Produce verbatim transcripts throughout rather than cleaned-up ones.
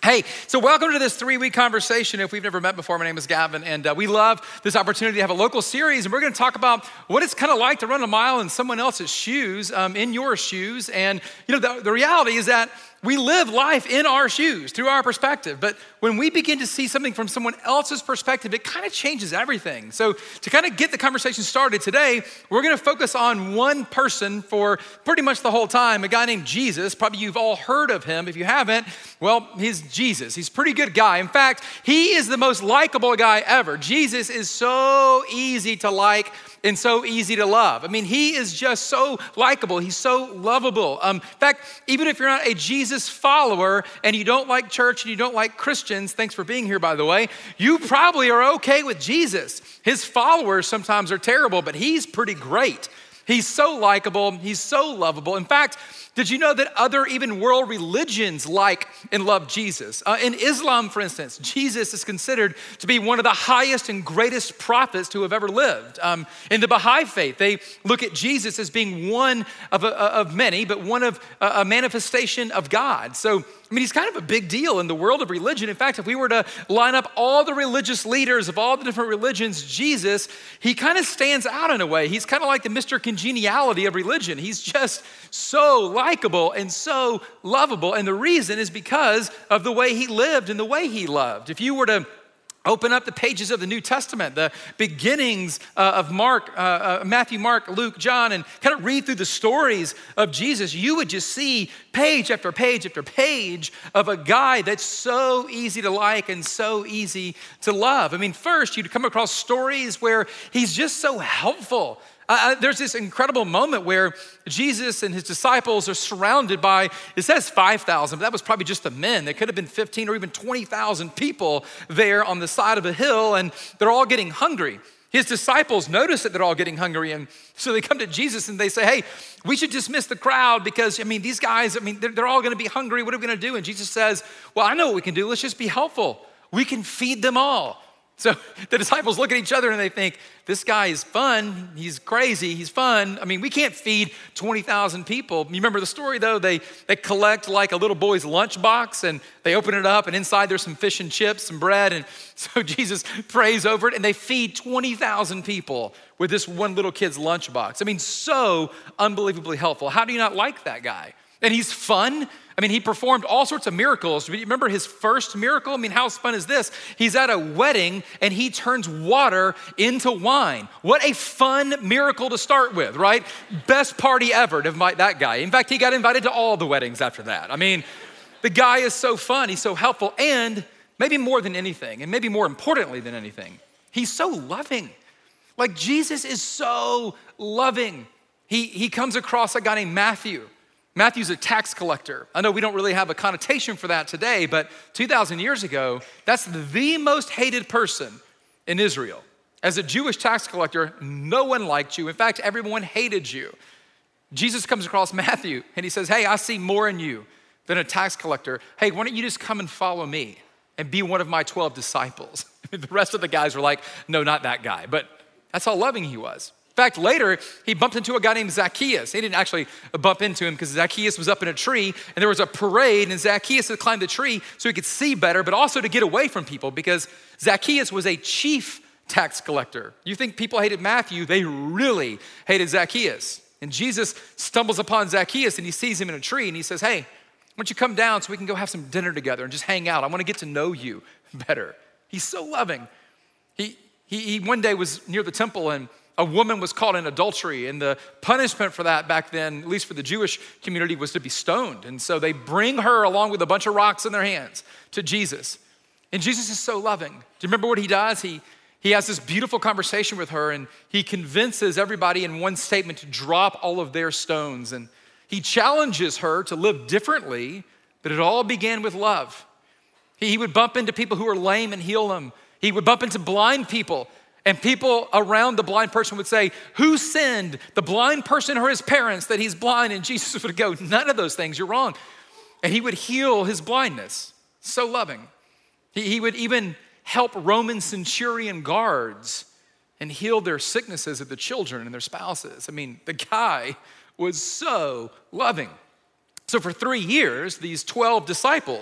Hey, so welcome to this three-week conversation. If we've never met before, my name is Gavin, and uh, we love this opportunity to have a local series, and we're gonna talk about what it's kind of like to run a mile in someone else's shoes, um, in your shoes. And you know, the, the reality is that we live life in our shoes, through our perspective. But when we begin to see something from someone else's perspective, it kind of changes everything. So to kind of get the conversation started today, we're gonna focus on one person for pretty much the whole time, a guy named Jesus. Probably you've all heard of him. If you haven't, well, he's Jesus. He's a pretty good guy. In fact, he is the most likable guy ever. Jesus is so easy to like and so easy to love. I mean, he is just so likable. He's so lovable. Um, in fact, even if you're not a Jesus follower and you don't like church and you don't like Christians, thanks for being here, by the way, you probably are okay with Jesus. His followers sometimes are terrible, but he's pretty great. He's so likable. He's so lovable. In fact, did you know that other even world religions like and love Jesus? Uh, in Islam, for instance, Jesus is considered to be one of the highest and greatest prophets to have ever lived. Um, in the Baha'i faith, they look at Jesus as being one of, a, of many, but one of a, a manifestation of God. So, I mean, he's kind of a big deal in the world of religion. In fact, if we were to line up all the religious leaders of all the different religions, Jesus, he kind of stands out in a way. He's kind of like the Mister Congeniality of religion. He's just so likable and so lovable. And the reason is because of the way he lived and the way he loved. If you were to open up the pages of the New Testament, the beginnings uh, of Mark, uh, uh, Matthew, Mark, Luke, John, and kind of read through the stories of Jesus, you would just see page after page after page of a guy that's so easy to like and so easy to love. I mean, first, you'd come across stories where he's just so helpful. Uh, there's this incredible moment where Jesus and his disciples are surrounded by, it says five thousand, but that was probably just the men. There could have been fifteen or even twenty thousand people there on the side of a hill, and they're all getting hungry. His disciples notice that they're all getting hungry, and so they come to Jesus and they say, hey, we should dismiss the crowd because, I mean, these guys, I mean, they're, they're all gonna be hungry. What are we gonna do? And Jesus says, well, I know what we can do. Let's just be helpful. We can feed them all. So the disciples look at each other and they think, this guy is fun, he's crazy, he's fun. I mean, we can't feed twenty thousand people. You remember the story though? They they collect like a little boy's lunchbox and they open it up and inside there's some fish and chips, some bread. And so Jesus prays over it and they feed twenty thousand people with this one little kid's lunchbox. I mean, so unbelievably helpful. How do you not like that guy? And he's fun. I mean, he performed all sorts of miracles. Remember his first miracle? I mean, how fun is this? He's at a wedding and he turns water into wine. What a fun miracle to start with, right? Best party ever to invite that guy. In fact, he got invited to all the weddings after that. I mean, the guy is so fun, he's so helpful, and maybe more than anything, and maybe more importantly than anything, he's so loving. Like Jesus is so loving. He, he comes across a guy named Matthew. Matthew's a tax collector. I know we don't really have a connotation for that today, but two thousand years ago, that's the most hated person in Israel. As a Jewish tax collector, no one liked you. In fact, everyone hated you. Jesus comes across Matthew and he says, hey, I see more in you than a tax collector. Hey, why don't you just come and follow me and be one of my twelve disciples? The rest of the guys were like, no, not that guy. But that's how loving he was. In fact, later, he bumped into a guy named Zacchaeus. He didn't actually bump into him because Zacchaeus was up in a tree and there was a parade and Zacchaeus had climbed the tree so he could see better, but also to get away from people because Zacchaeus was a chief tax collector. You think people hated Matthew, they really hated Zacchaeus. And Jesus stumbles upon Zacchaeus and he sees him in a tree and he says, hey, why don't you come down so we can go have some dinner together and just hang out. I want to get to know you better. He's so loving. He, he, he one day was near the temple and a woman was caught in adultery, and the punishment for that back then, at least for the Jewish community, was to be stoned. And so they bring her along with a bunch of rocks in their hands to Jesus. And Jesus is so loving. Do you remember what he does? He, he has this beautiful conversation with her and he convinces everybody in one statement to drop all of their stones. And he challenges her to live differently, but it all began with love. He, he would bump into people who were lame and heal them. He would bump into blind people. And people around the blind person would say, who sinned, the blind person or his parents, that he's blind? And Jesus would go, none of those things, you're wrong. And he would heal his blindness. So loving. He, he would even help Roman centurion guards and heal their sicknesses of the children and their spouses. I mean, the guy was so loving. So for three years, these twelve disciples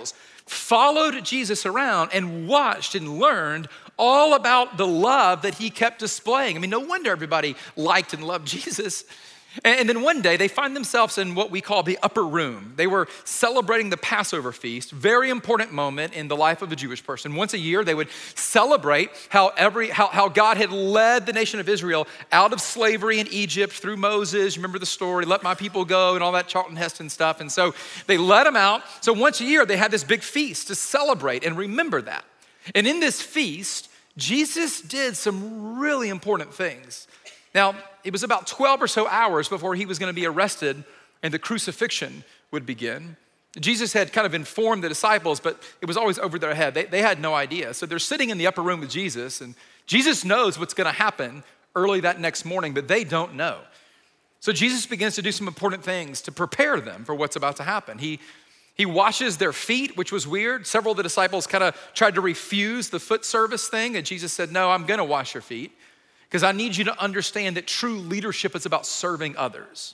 followed Jesus around and watched and learned all about the love that he kept displaying. I mean, no wonder everybody liked and loved Jesus. And then one day they find themselves in what we call the upper room. They were celebrating the Passover feast, very important moment in the life of a Jewish person. Once a year, they would celebrate how every how, how God had led the nation of Israel out of slavery in Egypt through Moses. You remember the story, let my people go and all that Charlton Heston stuff. And so they let them out. So once a year, they had this big feast to celebrate and remember that. And in this feast, Jesus did some really important things. Now, it was about twelve or so hours before he was going to be arrested and the crucifixion would begin. Jesus had kind of informed the disciples, but it was always over their head. They, they had no idea. So they're sitting in the upper room with Jesus, and Jesus knows what's going to happen early that next morning, but they don't know. So Jesus begins to do some important things to prepare them for what's about to happen. He, he washes their feet, which was weird. Several of the disciples kind of tried to refuse the foot service thing, and Jesus said, no, I'm going to wash your feet, because I need you to understand that true leadership is about serving others.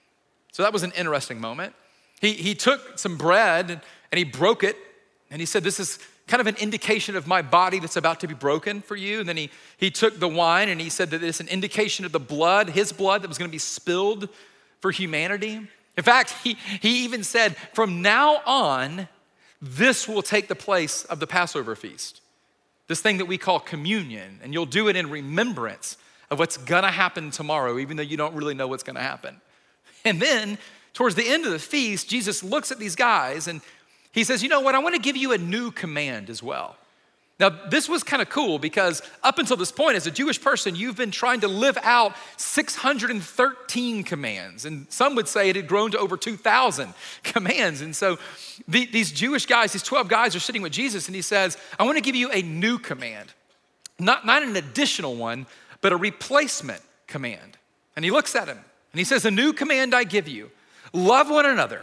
So that was an interesting moment. He, he took some bread and, and he broke it, and he said, this is kind of an indication of my body that's about to be broken for you. And then he, he took the wine and he said that it's an indication of the blood, his blood that was gonna be spilled for humanity. In fact, he, he even said, from now on, this will take the place of the Passover feast. This thing that we call communion, and you'll do it in remembrance of what's gonna happen tomorrow, even though you don't really know what's gonna happen. And then, towards the end of the feast, Jesus looks at these guys and he says, you know what, I wanna give you a new command as well. Now, this was kind of cool because up until this point, as a Jewish person, you've been trying to live out six hundred thirteen commands. And some would say it had grown to over two thousand commands. And so the, these Jewish guys, these twelve guys are sitting with Jesus and he says, I want to give you a new command. Not, not an additional one, but a replacement command. And he looks at him and he says, a new command I give you, love one another.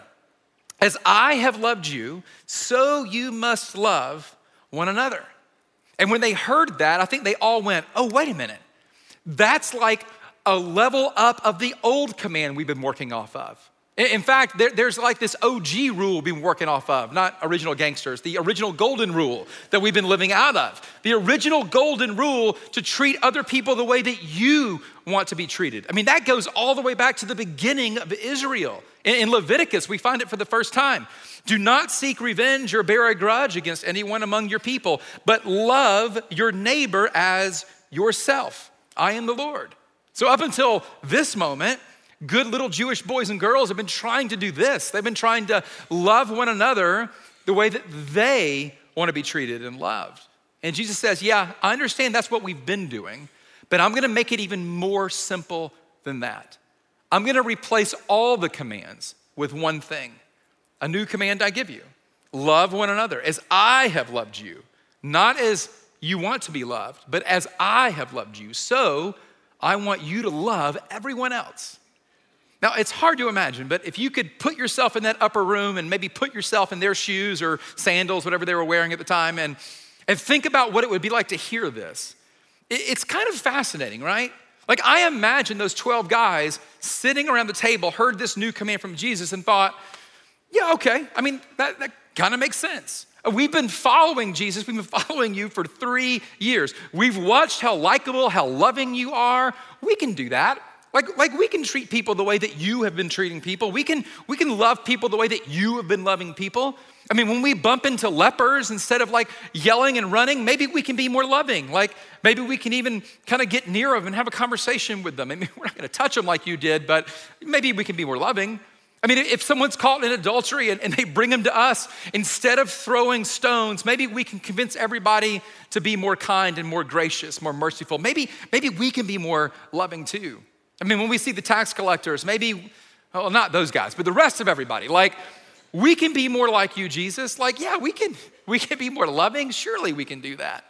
As I have loved you, so you must love one another. And when they heard that, I think they all went, oh, wait a minute. That's like a level up of the old command we've been working off of. In fact, there, there's like this O G rule we've been working off of, not original gangsters, the original golden rule that we've been living out of. The original golden rule to treat other people the way that you want to be treated. I mean, that goes all the way back to the beginning of Israel. In, in Leviticus, we find it for the first time. Do not seek revenge or bear a grudge against anyone among your people, but love your neighbor as yourself. I am the Lord. So up until this moment, good little Jewish boys and girls have been trying to do this. They've been trying to love one another the way that they want to be treated and loved. And Jesus says, yeah, I understand that's what we've been doing, but I'm gonna make it even more simple than that. I'm gonna replace all the commands with one thing. A new command I give you, love one another as I have loved you, not as you want to be loved, but as I have loved you. So I want you to love everyone else. Now, it's hard to imagine, but if you could put yourself in that upper room and maybe put yourself in their shoes or sandals, whatever they were wearing at the time, and, and think about what it would be like to hear this. It, it's kind of fascinating, right? Like I imagine those twelve guys sitting around the table, heard this new command from Jesus and thought, yeah, okay, I mean, that, that kind of makes sense. We've been following Jesus, we've been following you for three years. We've watched how likable, how loving you are. We can do that. Like, like we can treat people the way that you have been treating people. We can, we can love people the way that you have been loving people. I mean, when we bump into lepers, instead of like yelling and running, maybe we can be more loving. Like maybe we can even kind of get near them and have a conversation with them. I mean, we're not gonna touch them like you did, but maybe we can be more loving. I mean, if someone's caught in adultery and, and they bring them to us, instead of throwing stones, maybe we can convince everybody to be more kind and more gracious, more merciful. Maybe, maybe we can be more loving too. I mean, when we see the tax collectors, maybe, well, not those guys, but the rest of everybody, like, we can be more like you, Jesus. Like, yeah, we can, we can be more loving. Surely we can do that.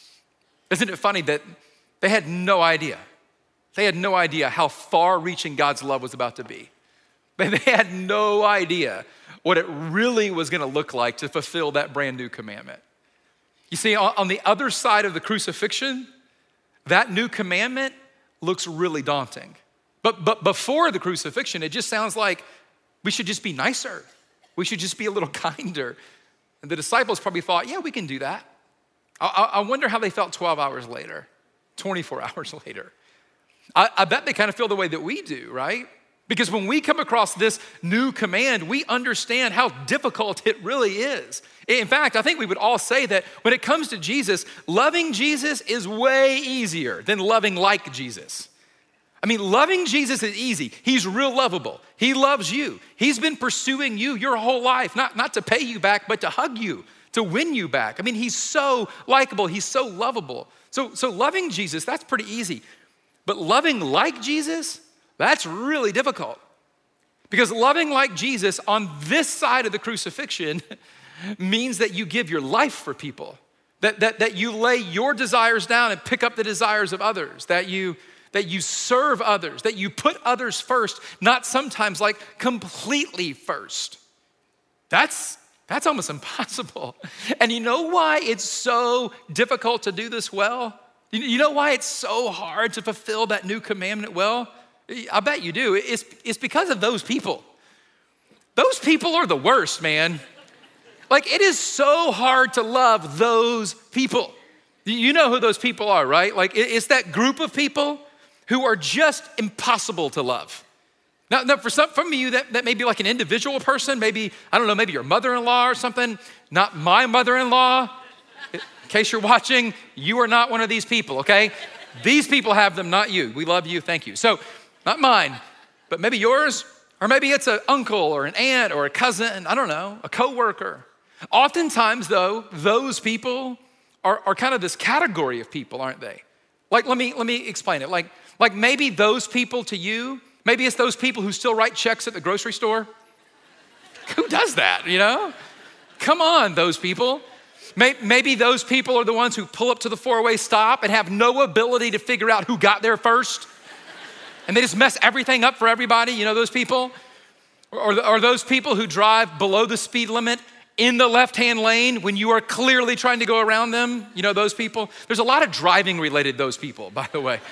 Isn't it funny that they had no idea? They had no idea how far-reaching God's love was about to be. They had no idea what it really was gonna look like to fulfill that brand new commandment. You see, on the other side of the crucifixion, that new commandment looks really daunting. But, but before the crucifixion, it just sounds like we should just be nicer. We should just be a little kinder. And the disciples probably thought, yeah, we can do that. I, I wonder how they felt twelve hours later, twenty-four hours later. I, I bet they kind of feel the way that we do, right? Because when we come across this new command, we understand how difficult it really is. In fact, I think we would all say that when it comes to Jesus, loving Jesus is way easier than loving like Jesus. I mean, loving Jesus is easy. He's real lovable. He loves you. He's been pursuing you your whole life, not, not to pay you back, but to hug you, to win you back. I mean, he's so likable. He's so lovable. So, so loving Jesus, that's pretty easy. But loving like Jesus, that's really difficult. Because loving like Jesus on this side of the crucifixion means that you give your life for people, that, that, that you lay your desires down and pick up the desires of others, that you, that you serve others, that you put others first, not sometimes like completely first. That's, that's almost impossible. And you know why it's so difficult to do this well? You know why it's so hard to fulfill that new commandment well? I bet you do. It's, it's because of those people. Those people are the worst, man. Like, it is so hard to love those people. You know who those people are, right? Like, it's that group of people who are just impossible to love. Now, now for some from you, that, that may be like an individual person. Maybe, I don't know, maybe your mother-in-law or something. Not my mother-in-law. In case you're watching, you are not one of these people, okay? These people have them, not you. We love you, thank you. So, not mine, but maybe yours, or maybe it's an uncle or an aunt or a cousin, I don't know, a coworker. Oftentimes, though, those people are, are kind of this category of people, aren't they? Like, let me let me explain it. Like, like maybe those people to you, maybe it's those people who still write checks at the grocery store. Who does that, you know? Come on, those people. Maybe those people are the ones who pull up to the four-way stop and have no ability to figure out who got there first. And they just mess everything up for everybody, you know those people? Or, or those people who drive below the speed limit in the left-hand lane when you are clearly trying to go around them, you know those people? There's a lot of driving related those people, by the way.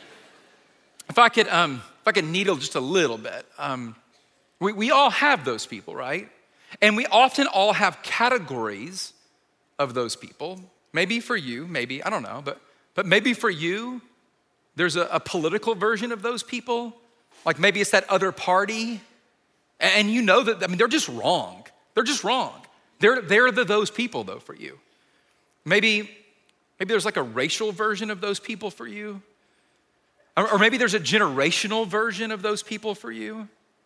If I could, um, if I could needle just a little bit, um, we, we all have those people, right? And we often all have categories of those people. Maybe for you, maybe, I don't know, but, but maybe for you, there's a, a political version of those people. Like maybe it's that other party. And you know that, I mean, they're just wrong. They're just wrong. They're, they're the those people though for you. Maybe, maybe there's like a racial version of those people for you. Or, or maybe there's a generational version of those people for you.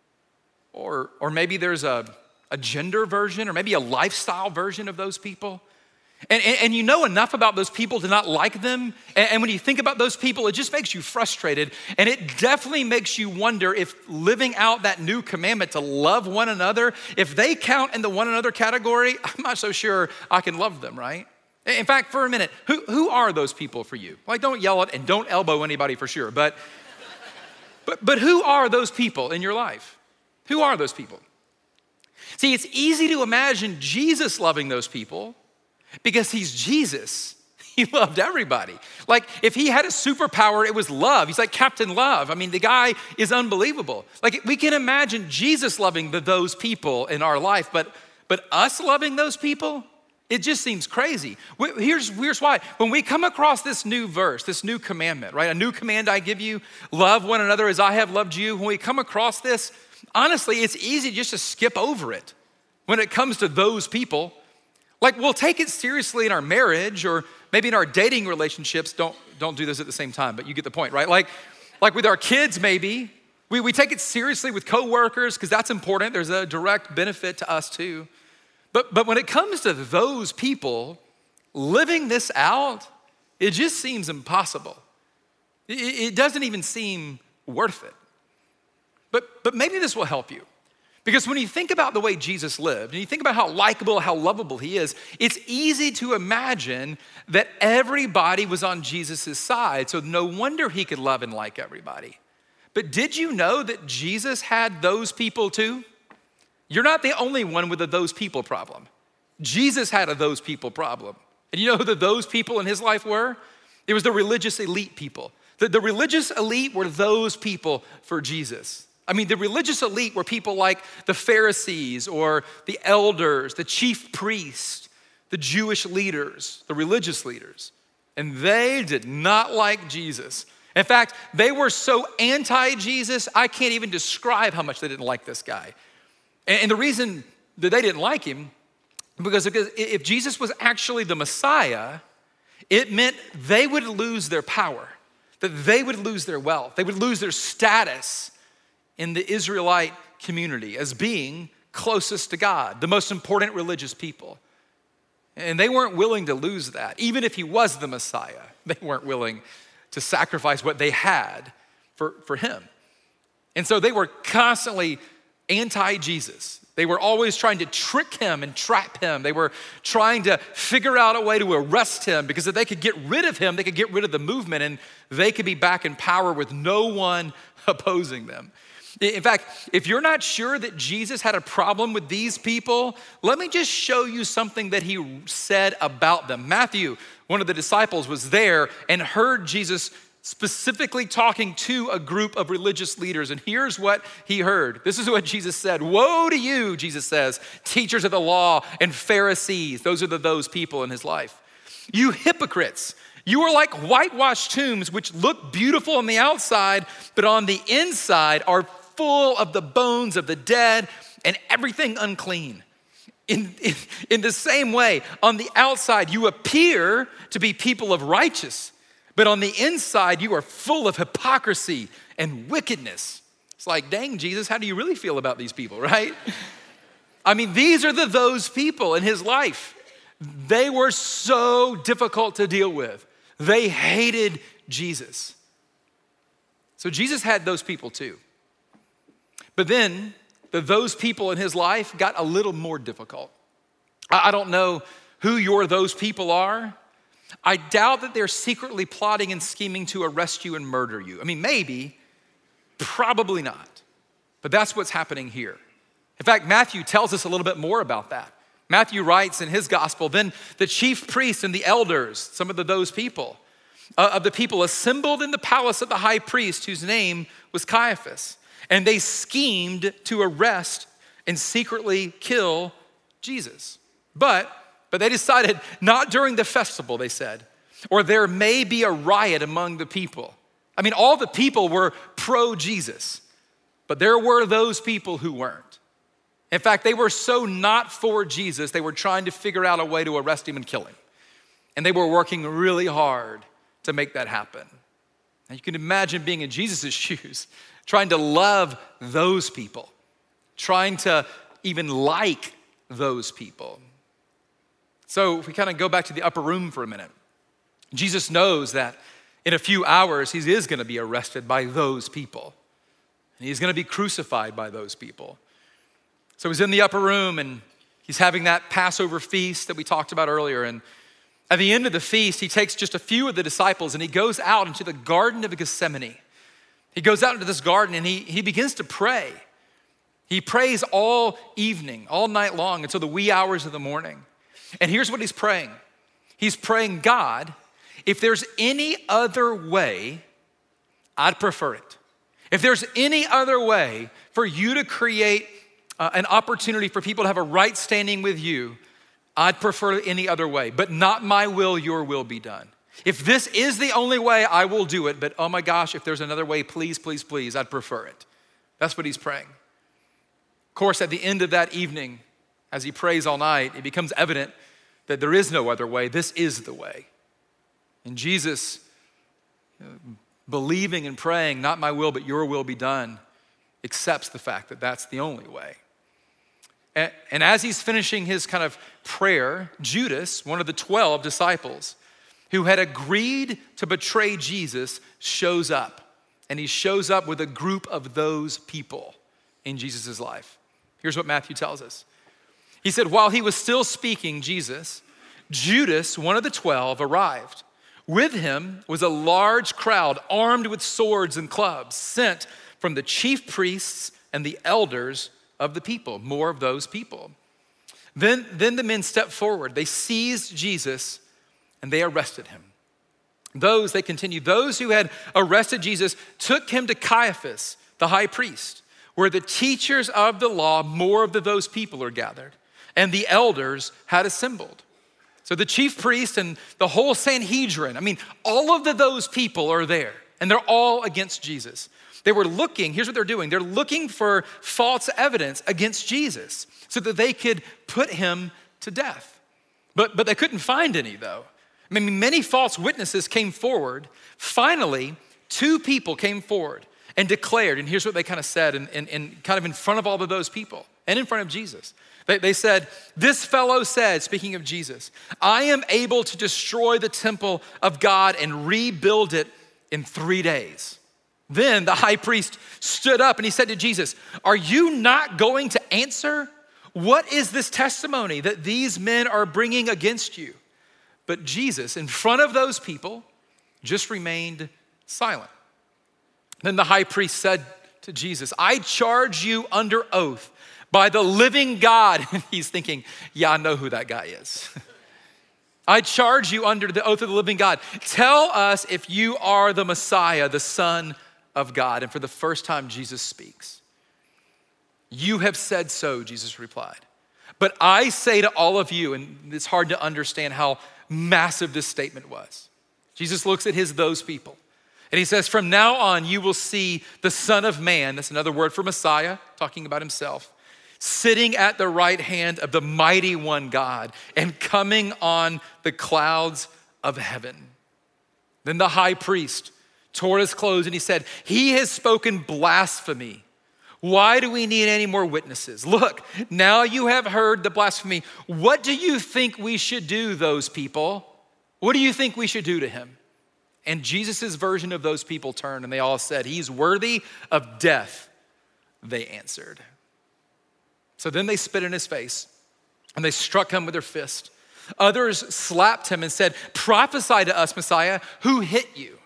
Or, or maybe there's a, a gender version, or maybe a lifestyle version of those people. And, and, and you know enough about those people to not like them. And, and when you think about those people, it just makes you frustrated. And it definitely makes you wonder if living out that new commandment to love one another, if they count in the one another category, I'm not so sure I can love them, right? In fact, for a minute, who, who are those people for you? Like, don't yell it and don't elbow anybody for sure. But, but, but who are those people in your life? Who are those people? See, it's easy to imagine Jesus loving those people, because he's Jesus. He loved everybody. Like if he had a superpower, it was love. He's like Captain Love. I mean, the guy is unbelievable. Like we can imagine Jesus loving the, those people in our life, but, but us loving those people, it just seems crazy. Here's, here's why. When we come across this new verse, this new commandment, right? A new command I give you, love one another as I have loved you. When we come across this, honestly, it's easy just to skip over it when it comes to those people. Like we'll take it seriously in our marriage or maybe in our dating relationships. Don't, don't do this at the same time, but you get the point, right? Like, like with our kids maybe, we, we take it seriously with coworkers because that's important. There's a direct benefit to us too. But, but when it comes to those people, living this out, it just seems impossible. It, it doesn't even seem worth it. But, but maybe this will help you. Because when you think about the way Jesus lived, and you think about how likable, how lovable he is, it's easy to imagine that everybody was on Jesus' side, so no wonder he could love and like everybody. But did you know that Jesus had those people too? You're not the only one with a those people problem. Jesus had a those people problem. And you know who the those people in his life were? It was the religious elite people. The, the religious elite were those people for Jesus. I mean, the religious elite were people like the Pharisees or the elders, the chief priests, the Jewish leaders, the religious leaders. And they did not like Jesus. In fact, they were so anti-Jesus, I can't even describe how much they didn't like this guy. And the reason that they didn't like him, because if Jesus was actually the Messiah, it meant they would lose their power, that they would lose their wealth, they would lose their status in the Israelite community as being closest to God, the most important religious people. And they weren't willing to lose that. Even if he was the Messiah, they weren't willing to sacrifice what they had for, for him. And so they were constantly anti-Jesus. They were always trying to trick him and trap him. They were trying to figure out a way to arrest him, because if they could get rid of him, they could get rid of the movement and they could be back in power with no one opposing them. In fact, if you're not sure that Jesus had a problem with these people, let me just show you something that he said about them. Matthew, one of the disciples, was there and heard Jesus specifically talking to a group of religious leaders. And here's what he heard. This is what Jesus said. "Woe to you," Jesus says, "teachers of the law and Pharisees." Those are the those people in his life. "You hypocrites. You are like whitewashed tombs, which look beautiful on the outside, but on the inside are full of the bones of the dead and everything unclean. In, in, in the same way, on the outside, you appear to be people of righteous, but on the inside, you are full of hypocrisy and wickedness." It's like, dang, Jesus, how do you really feel about these people, right? I mean, these are the those people in his life. They were so difficult to deal with. They hated Jesus. So Jesus had those people too. But then the, those people in his life got a little more difficult. I, I don't know who your those people are. I doubt that they're secretly plotting and scheming to arrest you and murder you. I mean, maybe, probably not. But that's what's happening here. In fact, Matthew tells us a little bit more about that. Matthew writes in his gospel, "Then the chief priests and the elders," some of the those people, uh, of the people assembled in the palace of the high priest, whose name was Caiaphas. And they schemed to arrest and secretly kill Jesus. But, but they decided not during the festival, they said, or there may be a riot among the people. I mean, all the people were pro-Jesus, but there were those people who weren't. In fact, they were so not for Jesus, they were trying to figure out a way to arrest him and kill him. And they were working really hard to make that happen. And you can imagine being in Jesus' shoes, trying to love those people, trying to even like those people. So if we kind of go back to the upper room for a minute, Jesus knows that in a few hours, he is gonna be arrested by those people. And he's gonna be crucified by those people. So he's in the upper room and he's having that Passover feast that we talked about earlier. And at the end of the feast, he takes just a few of the disciples and he goes out into the Garden of Gethsemane. He goes out into this garden and he, he begins to pray. He prays all evening, all night long until the wee hours of the morning. And here's what he's praying. He's praying, "God, if there's any other way, I'd prefer it. If there's any other way for you to create uh, an opportunity for people to have a right standing with you, I'd prefer any other way, but not my will, your will be done. If this is the only way, I will do it, but oh my gosh, if there's another way, please, please, please, I'd prefer it." That's what he's praying. Of course, at the end of that evening, as he prays all night, it becomes evident that there is no other way. This is the way. And Jesus, you know, believing and praying, "Not my will, but your will be done," accepts the fact that that's the only way. And, and as he's finishing his kind of prayer, Judas, one of the twelve disciples, who had agreed to betray Jesus, shows up. And he shows up with a group of those people in Jesus' life. Here's what Matthew tells us. He said, "While he was still speaking, Jesus, Judas, one of the twelve, arrived. With him was a large crowd armed with swords and clubs, sent from the chief priests and the elders of the people," more of those people. Then, then the men stepped forward. They seized Jesus and they arrested him. Those, they continue, those who had arrested Jesus took him to Caiaphas, the high priest. where the teachers of the law, more of the, those people are gathered, and the elders had assembled. So the chief priest and the whole Sanhedrin, I mean, all of the, those people are there, and they're all against Jesus. They were looking, here's what they're doing. They're looking for false evidence against Jesus so that they could put him to death. But, but they couldn't find any though. I mean, many false witnesses came forward. Finally, two people came forward and declared, and here's what they kind of said, and, and, and kind of in front of all of those people and in front of Jesus. They, they said, this fellow said, speaking of Jesus, I am able to destroy the temple of God and rebuild it in three days. Then the high priest stood up and he said to Jesus, are you not going to answer? What is this testimony that these men are bringing against you? But Jesus, in front of those people, just remained silent. Then the high priest said to Jesus, I charge you under oath by the living God. And he's thinking, yeah, I know who that guy is. I charge you under the oath of the living God. Tell us if you are the Messiah, the Son of God. And for the first time, Jesus speaks. You have said so, Jesus replied. But I say to all of you, and it's hard to understand how massive this statement was. Jesus looks at his those people. And he says, from now on, you will see the Son of Man, that's another word for Messiah, talking about himself, sitting at the right hand of the mighty one God and coming on the clouds of heaven. Then the high priest tore his clothes and he said, he has spoken blasphemy. Why do we need any more witnesses? Look, now you have heard the blasphemy. What do you think we should do, those people? What do you think we should do to him? And Jesus' version of those people turned and they all said, he's worthy of death, they answered. So then they spit in his face and they struck him with their fist. Others slapped him and said, prophesy to us, Messiah, who hit you?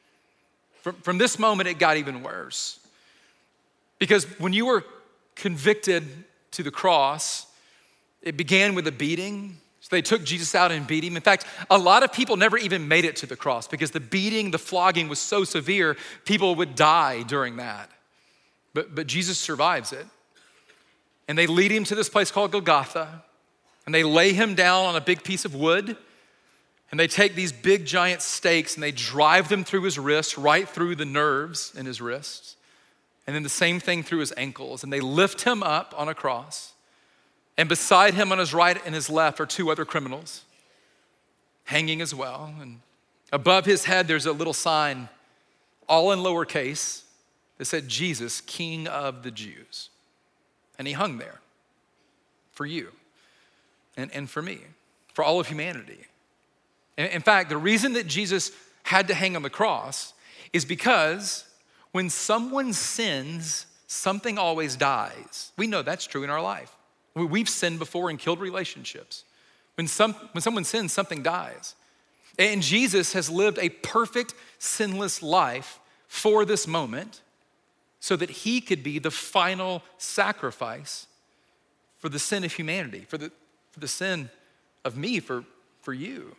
From, from this moment, it got even worse. Because when you were convicted to the cross, it began with a beating. So they took Jesus out and beat him. In fact, a lot of people never even made it to the cross because the beating, the flogging was so severe, people would die during that. But, but Jesus survives it. And they lead him to this place called Golgotha. And they lay him down on a big piece of wood. And they take these big giant stakes and they drive them through his wrists, right through the nerves in his wrists. And then the same thing through his ankles. And they lift him up on a cross. And beside him on his right and his left are two other criminals hanging as well. And above his head, there's a little sign, all in lowercase, that said, Jesus, King of the Jews. And he hung there for you and, and for me, for all of humanity. And in fact, the reason that Jesus had to hang on the cross is because when someone sins, something always dies. We know that's true in our life. We've sinned before and killed relationships. When, some, when someone sins, something dies. And Jesus has lived a perfect, sinless life for this moment so that he could be the final sacrifice for the sin of humanity, for the, for the sin of me, for, for you.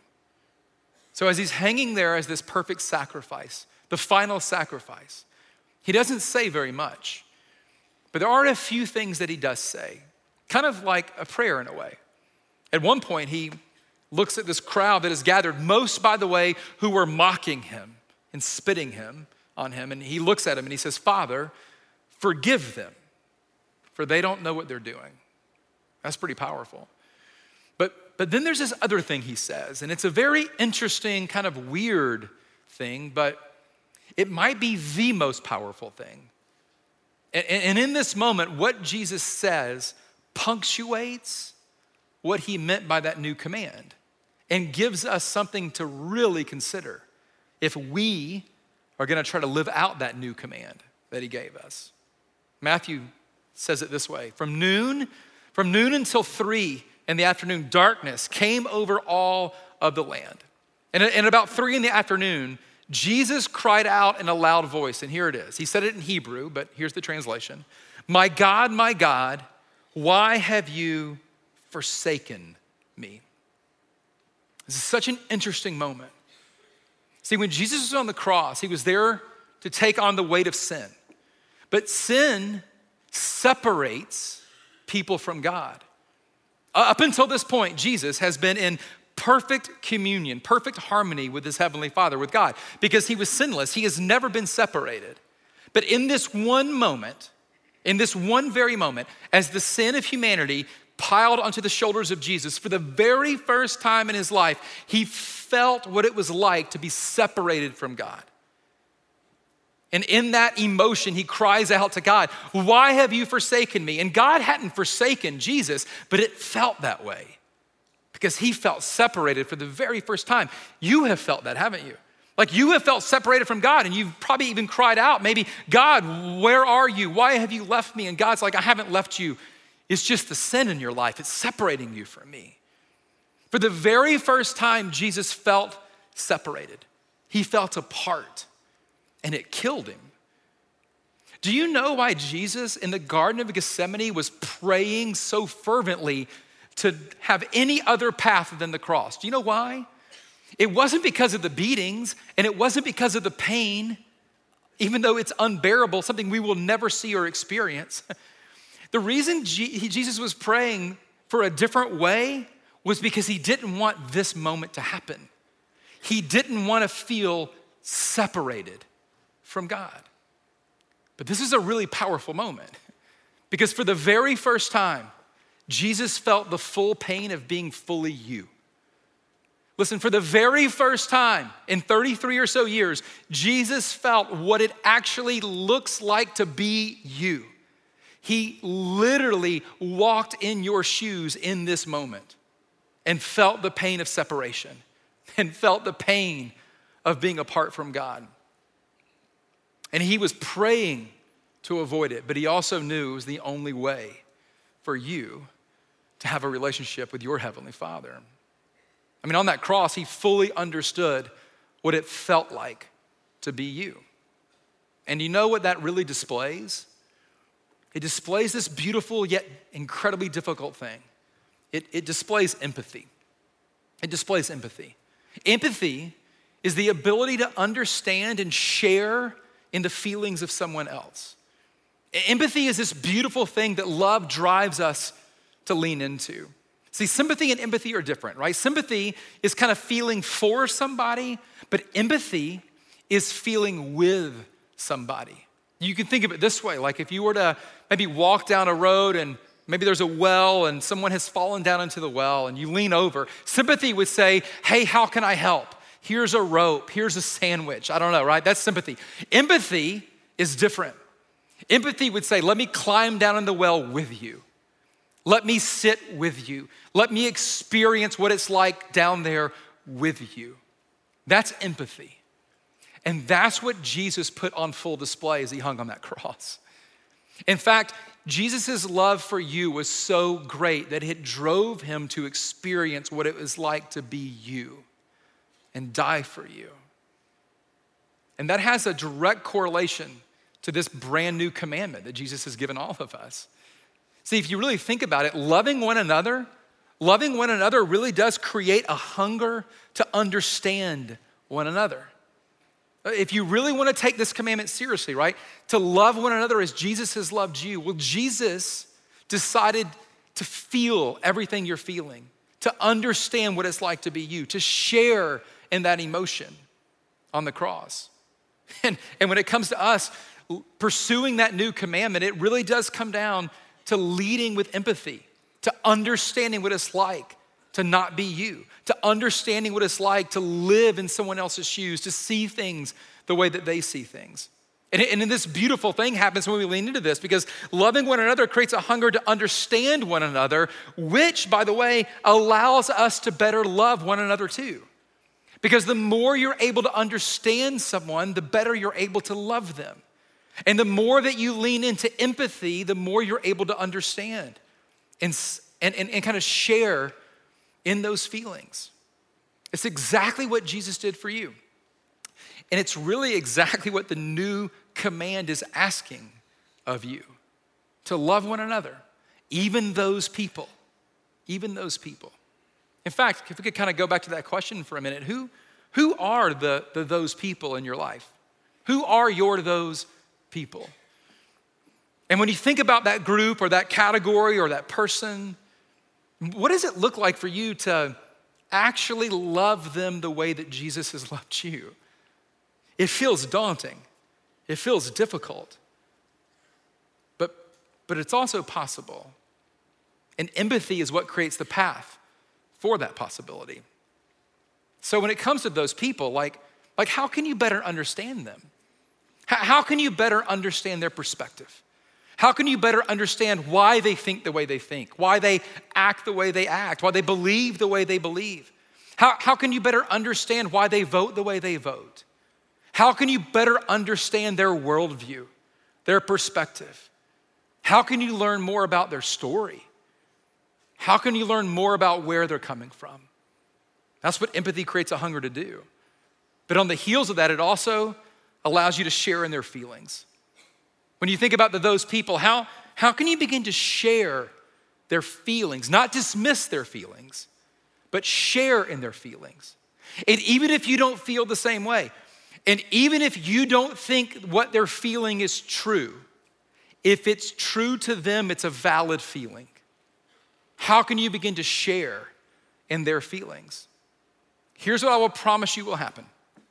So as he's hanging there as this perfect sacrifice, the final sacrifice, he doesn't say very much, but there are a few things that he does say. Kind of like a prayer in a way. At one point, he looks at this crowd that is gathered, most, by the way, who were mocking him and spitting him on him. And he looks at him and he says, Father, forgive them, for they don't know what they're doing. That's pretty powerful. But, but then there's this other thing he says, and it's a very interesting, kind of weird thing, but it might be the most powerful thing. And, and in this moment, what Jesus says punctuates what he meant by that new command and gives us something to really consider if we are gonna try to live out that new command that he gave us. Matthew says it this way, from noon, from noon until three in the afternoon, darkness came over all of the land. And at about three in the afternoon, Jesus cried out in a loud voice, and here it is. He said it in Hebrew, but here's the translation. My God, my God, why have you forsaken me? This is such an interesting moment. See, when Jesus was on the cross, he was there to take on the weight of sin. But sin, separates people from God. Up until this point, Jesus has been in perfect communion, perfect harmony with his heavenly Father, with God, because he was sinless. He has never been separated. But in this one moment, in this one very moment, as the sin of humanity piled onto the shoulders of Jesus, for the very first time in his life, he felt what it was like to be separated from God. And in that emotion, he cries out to God, "Why have you forsaken me?" And God hadn't forsaken Jesus, but it felt that way because he felt separated for the very first time. You have felt that, haven't you? Like you have felt separated from God, and you've probably even cried out, maybe, "God, where are you? Why have you left me?" And God's like, "I haven't left you. It's just the sin in your life. It's separating you from me." For the very first time, Jesus felt separated. He felt apart, and it killed him. Do you know why Jesus in the Garden of Gethsemane was praying so fervently to have any other path than the cross? Do you know why? It wasn't because of the beatings, and it wasn't because of the pain, even though it's unbearable, something we will never see or experience. The reason G- Jesus was praying for a different way was because he didn't want this moment to happen. He didn't want to feel separated from God. But this is a really powerful moment because for the very first time, Jesus felt the full pain of being fully you. Listen, for the very first time in thirty-three or so years, Jesus felt what it actually looks like to be you. He literally walked in your shoes in this moment and felt the pain of separation and felt the pain of being apart from God. And he was praying to avoid it, but he also knew it was the only way for you to have a relationship with your Heavenly Father. I mean, on that cross, he fully understood what it felt like to be you. And you know what that really displays? It displays this beautiful yet incredibly difficult thing. It, it displays empathy. It displays empathy. Empathy is the ability to understand and share in the feelings of someone else. Empathy is this beautiful thing that love drives us to lean into. See, sympathy and empathy are different, right? Sympathy is kind of feeling for somebody, but empathy is feeling with somebody. You can think of it this way, like if you were to maybe walk down a road and maybe there's a well and someone has fallen down into the well and you lean over, sympathy would say, "Hey, how can I help? Here's a rope, here's a sandwich." I don't know, right? That's sympathy. Empathy is different. Empathy would say, "Let me climb down in the well with you. Let me sit with you. Let me experience what it's like down there with you." That's empathy. And that's what Jesus put on full display as he hung on that cross. In fact, Jesus' love for you was so great that it drove him to experience what it was like to be you and die for you. And that has a direct correlation to this brand new commandment that Jesus has given all of us. See, if you really think about it, loving one another, loving one another really does create a hunger to understand one another. If you really want to take this commandment seriously, right? To love one another as Jesus has loved you. Well, Jesus decided to feel everything you're feeling, to understand what it's like to be you, to share in that emotion on the cross. And, and when it comes to us pursuing that new commandment, it really does come down to leading with empathy, to understanding what it's like to not be you, to understanding what it's like to live in someone else's shoes, to see things the way that they see things. And, and this beautiful thing happens when we lean into this, because loving one another creates a hunger to understand one another, which, by the way, allows us to better love one another too. Because the more you're able to understand someone, the better you're able to love them. And the more that you lean into empathy, the more you're able to understand and, and, and, and kind of share in those feelings. It's exactly what Jesus did for you. And it's really exactly what the new command is asking of you, to love one another, even those people, even those people. In fact, if we could kind of go back to that question for a minute, who, who are the, the those people in your life? Who are your those people? And when you think about that group or that category or that person, what does it look like for you to actually love them the way that Jesus has loved you? It feels daunting. It feels difficult. But, but it's also possible. And empathy is what creates the path for that possibility. So when it comes to those people, like, like how can you better understand them? How, how can you better understand their perspective? How can you better understand why they think the way they think, why they act the way they act, why they believe the way they believe? How, how can you better understand why they vote the way they vote? How can you better understand their worldview, their perspective? How can you learn more about their story? How can you learn more about where they're coming from? That's what empathy creates a hunger to do. But on the heels of that, it also allows you to share in their feelings. When you think about the, those people, how, how can you begin to share their feelings, not dismiss their feelings, but share in their feelings? And even if you don't feel the same way, and even if you don't think what they're feeling is true, if it's true to them, it's a valid feeling. How can you begin to share in their feelings? Here's what I will promise you will happen.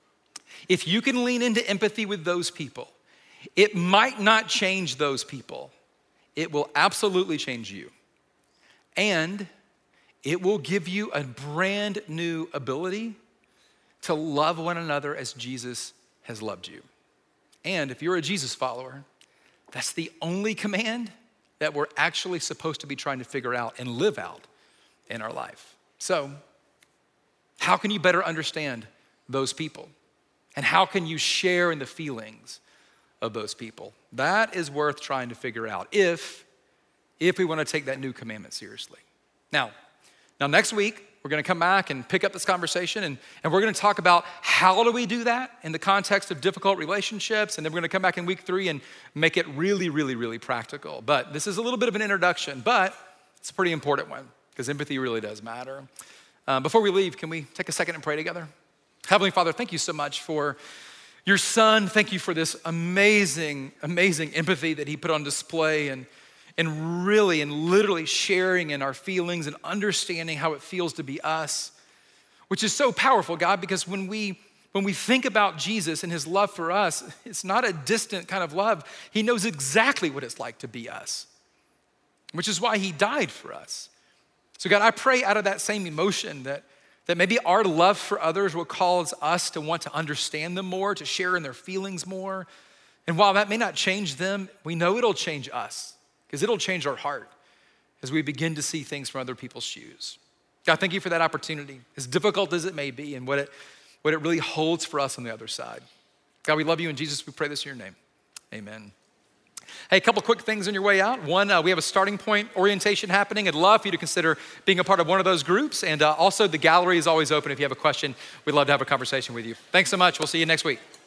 If you can lean into empathy with those people, it might not change those people. It will absolutely change you. And it will give you a brand new ability to love one another as Jesus has loved you. And if you're a Jesus follower, that's the only command that we're actually supposed to be trying to figure out and live out in our life. So, how can you better understand those people? And how can you share in the feelings of those people? That is worth trying to figure out if, if we want to take that new commandment seriously. Now, now next week, we're gonna come back and pick up this conversation and, and we're gonna talk about how do we do that in the context of difficult relationships, and then we're gonna come back in week three and make it really, really, really practical. But this is a little bit of an introduction, but it's a pretty important one because empathy really does matter. Uh, before we leave, can we take a second and pray together? Heavenly Father, thank you so much for your son. Thank you for this amazing, amazing empathy that he put on display and, and really and literally sharing in our feelings and understanding how it feels to be us, which is so powerful, God, because when we, when we think about Jesus and his love for us, it's not a distant kind of love. He knows exactly what it's like to be us, which is why he died for us. So God, I pray out of that same emotion that That maybe our love for others will cause us to want to understand them more, to share in their feelings more. And while that may not change them, we know it'll change us because it'll change our heart as we begin to see things from other people's shoes. God, thank you for that opportunity, as difficult as it may be and what it, what it really holds for us on the other side. God, we love you, and Jesus, we pray this in your name. Amen. Hey, a couple quick things on your way out. One, uh, we have a starting point orientation happening. I'd love for you to consider being a part of one of those groups. And uh, also the gallery is always open if you have a question. We'd love to have a conversation with you. Thanks so much. We'll see you next week.